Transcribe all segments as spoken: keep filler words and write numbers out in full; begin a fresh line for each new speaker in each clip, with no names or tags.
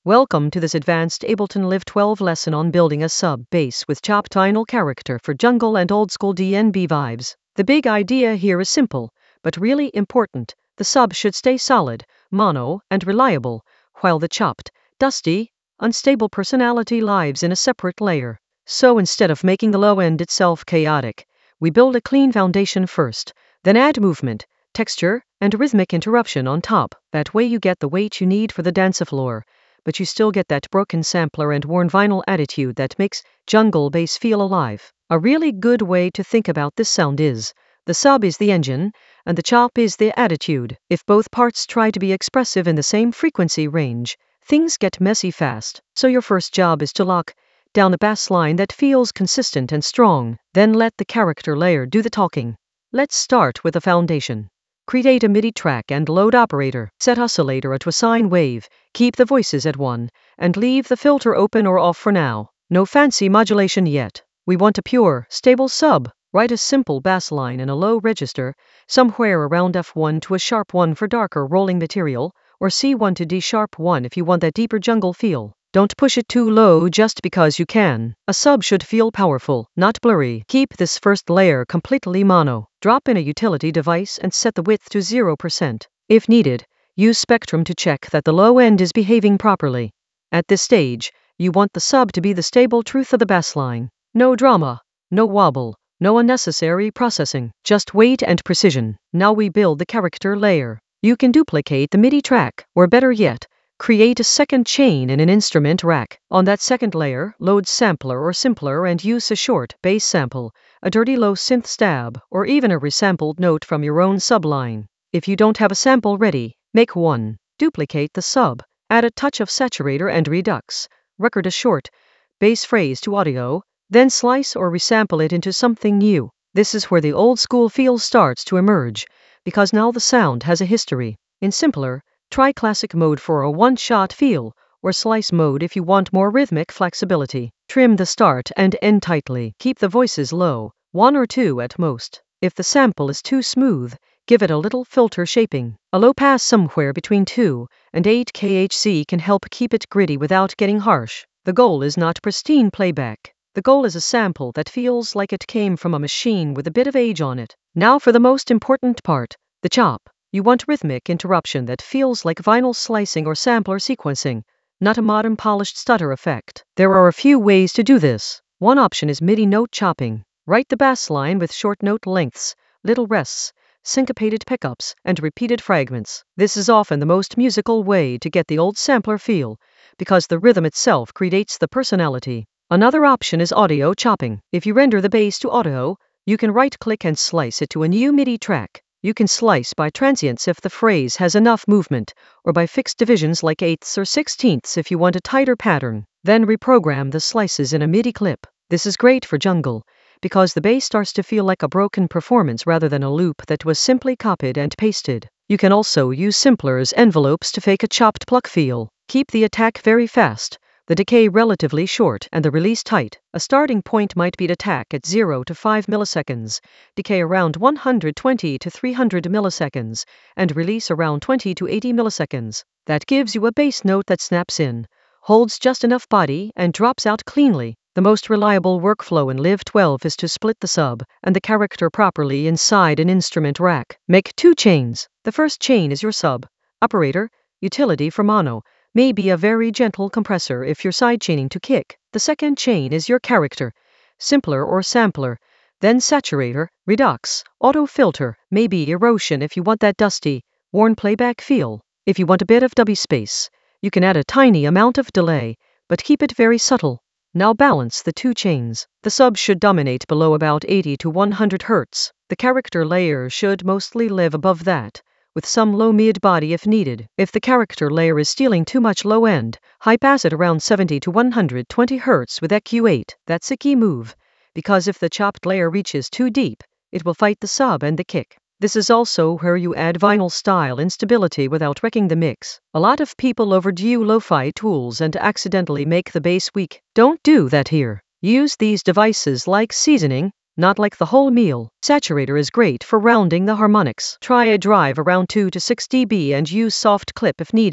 Welcome to this advanced Ableton Live twelve lesson on building a sub-bass with chopped vinyl character for jungle and old-school D N B vibes. The big idea here is simple, but really important. The sub should stay solid, mono, and reliable, while the chopped, dusty, unstable personality lives in a separate layer. So instead of making the low end itself chaotic, we build a clean foundation first, then add movement, texture, and rhythmic interruption on top. That way you get the weight you need for the dance floor, but you still get that broken sampler and worn vinyl attitude that makes jungle bass feel alive. A really good way to think about this sound is, the sub is the engine, and the chop is the attitude. If both parts try to be expressive in the same frequency range, things get messy fast. So your first job is to lock down a bass line that feels consistent and strong, then let the character layer do the talking. Let's start with the foundation. Create a MIDI track and load operator. Set oscillator to a sine wave, keep the voices at one, and leave the filter open or off for now. No fancy modulation yet. We want a pure, stable sub. Write a simple bass line in a low register, somewhere around F one to a sharp one for darker rolling material, or C one to D sharp one if you want that deeper jungle feel. Don't push it too low just because you can. A sub should feel powerful, not blurry. Keep this first layer completely mono. Drop in a utility device and set the width to zero percent. If needed, use Spectrum to check that the low end is behaving properly. At this stage, you want the sub to be the stable truth of the bass line. No drama, no wobble, no unnecessary processing, just weight and precision. Now we build the character layer. You can duplicate the MIDI track, or better yet, create a second chain in an instrument rack. On that second layer, load sampler or simpler and use a short bass sample, a dirty low synth stab, or even a resampled note from your own subline. If you don't have a sample ready, make one. Duplicate the sub, add a touch of saturator and redux, record a short bass phrase to audio, then slice or resample it into something new. This is where the old school feel starts to emerge, because now the sound has a history. In simpler, try classic mode for a one-shot feel, or slice mode if you want more rhythmic flexibility. Trim the start and end tightly. Keep the voices low, one or two at most. If the sample is too smooth, give it a little filter shaping. A low pass somewhere between two and eight kilohertz can help keep it gritty without getting harsh. The goal is not pristine playback. The goal is a sample that feels like it came from a machine with a bit of age on it. Now for the most important part, the chop. You want rhythmic interruption that feels like vinyl slicing or sampler sequencing, not a modern polished stutter effect. There are a few ways to do this. One option is MIDI note chopping. Write the bass line with short note lengths, little rests, syncopated pickups, and repeated fragments. This is often the most musical way to get the old sampler feel, because the rhythm itself creates the personality. Another option is audio chopping. If you render the bass to audio, you can right-click and slice it to a new MIDI track. You can slice by transients if the phrase has enough movement, or by fixed divisions like eighths or sixteenths if you want a tighter pattern. Then reprogram the slices in a MIDI clip. This is great for jungle, because the bass starts to feel like a broken performance rather than a loop that was simply copied and pasted. You can also use simplers envelopes to fake a chopped pluck feel. Keep the attack very fast, the decay relatively short, and the release tight. A starting point might be attack at zero to five milliseconds, decay around one hundred twenty to three hundred milliseconds, and release around twenty to eighty milliseconds. That gives you a bass note that snaps in, holds just enough body, and drops out cleanly. The most reliable workflow in Live twelve is to split the sub and the character properly inside an instrument rack. Make two chains. The first chain is your sub, operator, utility for mono, maybe a very gentle compressor if you're sidechaining to kick. The second chain is your character, simpler or sampler, then saturator, redux, auto filter, maybe erosion if you want that dusty, worn playback feel. If you want a bit of dubby space, you can add a tiny amount of delay, but keep it very subtle. Now balance the two chains. The sub should dominate below about eighty to one hundred hertz. The character layer should mostly live above that, with some low mid body if needed. If the character layer is stealing too much low end, high pass it around seventy to one hundred twenty hertz with E Q eight. That's a key move, because if the chopped layer reaches too deep, it will fight the sub and the kick. This is also where you add vinyl style instability without wrecking the mix. A lot of people overdo lo-fi tools and accidentally make the bass weak. Don't do that here. Use these devices like seasoning, not like the whole meal. Saturator is great for rounding the harmonics. Try a drive around two to six decibels and use soft clip if needed.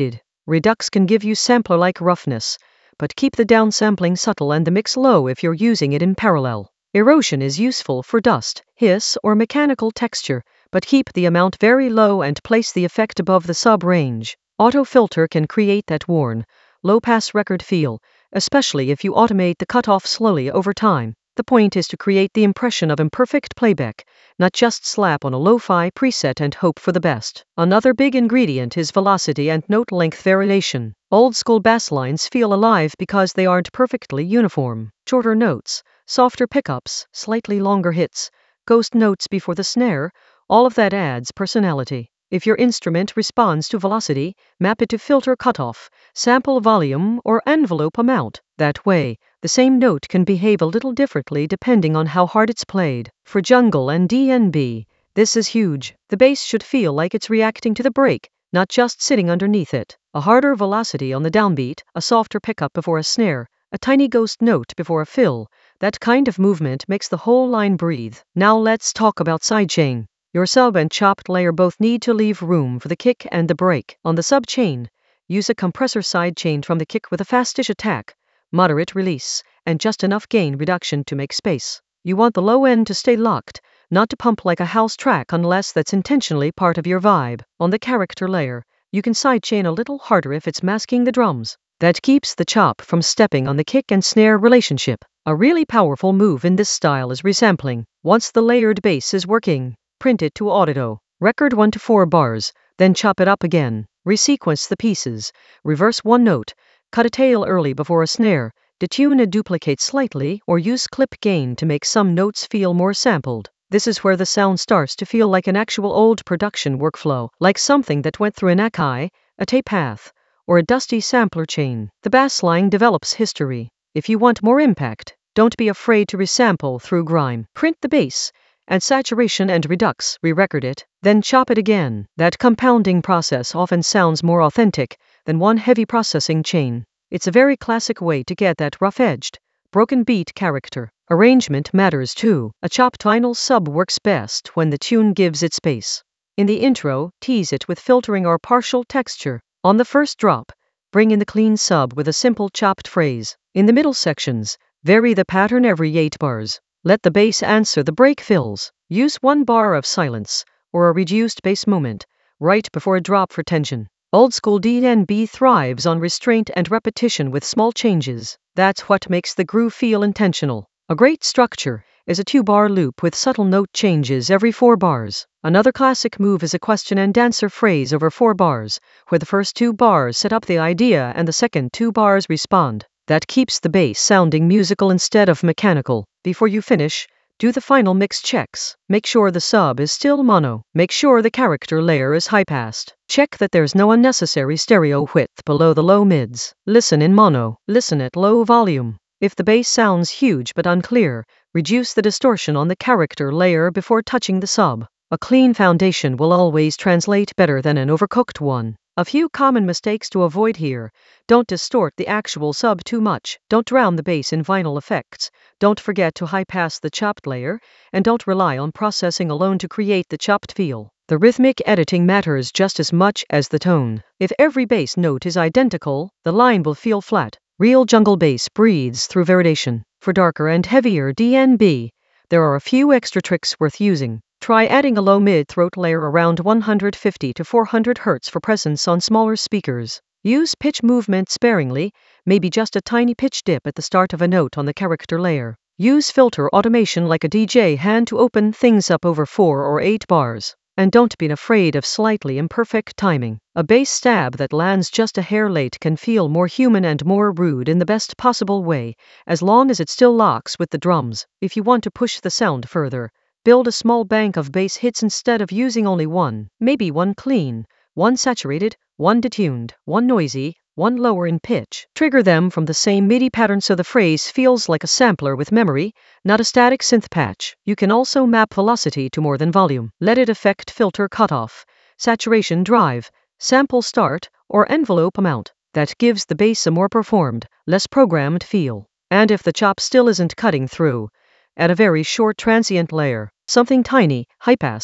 Redux can give you sampler-like roughness, but keep the downsampling subtle and the mix low if you're using it in parallel. Erosion is useful for dust, hiss, or mechanical texture, but keep the amount very low and place the effect above the sub-range. Auto-filter can create that worn, low-pass record feel, especially if you automate the cutoff slowly over time. The point is to create the impression of imperfect playback, not just slap on a lo-fi preset and hope for the best. Another big ingredient is velocity and note length variation. Old-school bass lines feel alive because they aren't perfectly uniform. Shorter notes, softer pickups, slightly longer hits, ghost notes before the snare, all of that adds personality. If your instrument responds to velocity, map it to filter cutoff, sample volume, or envelope amount. That way, the same note can behave a little differently depending on how hard it's played. For jungle and D N B, this is huge. The bass should feel like it's reacting to the break, not just sitting underneath it. A harder velocity on the downbeat, a softer pickup before a snare, a tiny ghost note before a fill, that kind of movement makes the whole line breathe. Now let's talk about sidechain. Your sub and chopped layer both need to leave room for the kick and the break. On the sub chain, use a compressor sidechain from the kick with a fastish attack, moderate release, and just enough gain reduction to make space. You want the low end to stay locked, not to pump like a house track unless that's intentionally part of your vibe. On the character layer, you can sidechain a little harder if it's masking the drums. That keeps the chop from stepping on the kick and snare relationship. A really powerful move in this style is resampling. Once the layered bass is working, print it to Audito. Record one to four bars, then chop it up again. Resequence the pieces. Reverse one note. Cut a tail early before a snare. Detune a duplicate slightly or use clip gain to make some notes feel more sampled. This is where the sound starts to feel like an actual old production workflow, like something that went through an Akai, a tape path, or a dusty sampler chain. The bass line develops history. If you want more impact, don't be afraid to resample through grime. Print the bass, add saturation and redux, re-record it, then chop it again. That compounding process often sounds more authentic than one heavy processing chain. It's a very classic way to get that rough-edged, broken beat character. Arrangement matters too. A chopped vinyl sub works best when the tune gives it space. In the intro, tease it with filtering or partial texture. On the first drop, bring in the clean sub with a simple chopped phrase. In the middle sections, vary the pattern every eight bars. Let the bass answer the break fills. Use one bar of silence, or a reduced bass moment, right before a drop for tension. Old school D N B thrives on restraint and repetition with small changes. That's what makes the groove feel intentional. A great structure is a two-bar loop with subtle note changes every four bars. Another classic move is a question and answer phrase over four bars, where the first two bars set up the idea and the second two bars respond. That keeps the bass sounding musical instead of mechanical. Before you finish, do the final mix checks. Make sure the sub is still mono. Make sure the character layer is high-passed. Check that there's no unnecessary stereo width below the low mids. Listen in mono. Listen at low volume. If the bass sounds huge but unclear, reduce the distortion on the character layer before touching the sub. A clean foundation will always translate better than an overcooked one. A few common mistakes to avoid here. Don't distort the actual sub too much. Don't drown the bass in vinyl effects. Don't forget to high-pass the chopped layer, and don't rely on processing alone to create the chopped feel. The rhythmic editing matters just as much as the tone. If every bass note is identical, the line will feel flat. Real jungle bass breathes through variation. For darker and heavier D N B, there are a few extra tricks worth using. Try adding a low mid-throat layer around one fifty to four hundred hertz for presence on smaller speakers. Use pitch movement sparingly, maybe just a tiny pitch dip at the start of a note on the character layer. Use filter automation like a D J hand to open things up over four or eight bars. And don't be afraid of slightly imperfect timing. A bass stab that lands just a hair late can feel more human and more rude in the best possible way, as long as it still locks with the drums. If you want to push the sound further, build a small bank of bass hits instead of using only one. Maybe one clean, one saturated, one detuned, one noisy, one lower in pitch. Trigger them from the same MIDI pattern so the phrase feels like a sampler with memory, not a static synth patch. You can also map velocity to more than volume. Let it affect filter cutoff, saturation drive, sample start, or envelope amount. That gives the bass a more performed, less programmed feel. And if the chop still isn't cutting through, add a very short transient layer, something tiny, high-passed,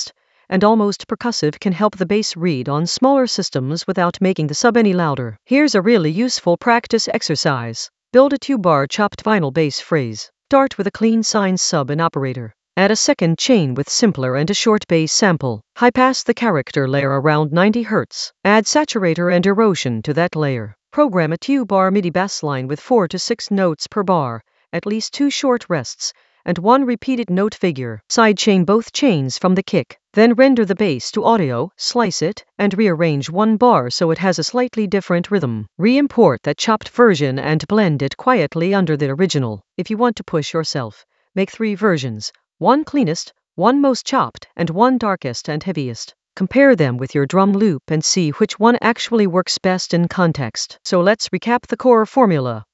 and almost percussive can help the bass read on smaller systems without making the sub any louder. Here's a really useful practice exercise. Build a two-bar chopped vinyl bass phrase. Start with a clean sine sub and operator. Add a second chain with simpler and a short bass sample. High-pass the character layer around ninety hertz. Add saturator and erosion to that layer. Program a two-bar MIDI bass line with four to six notes per bar, at least two short rests, and one repeated note figure. Sidechain both chains from the kick. Then render the bass to audio, slice it, and rearrange one bar so it has a slightly different rhythm. Re-import that chopped version and blend it quietly under the original. If you want to push yourself, make three versions. One cleanest, one most chopped, and one darkest and heaviest. Compare them with your drum loop and see which one actually works best in context. So let's recap the core formula.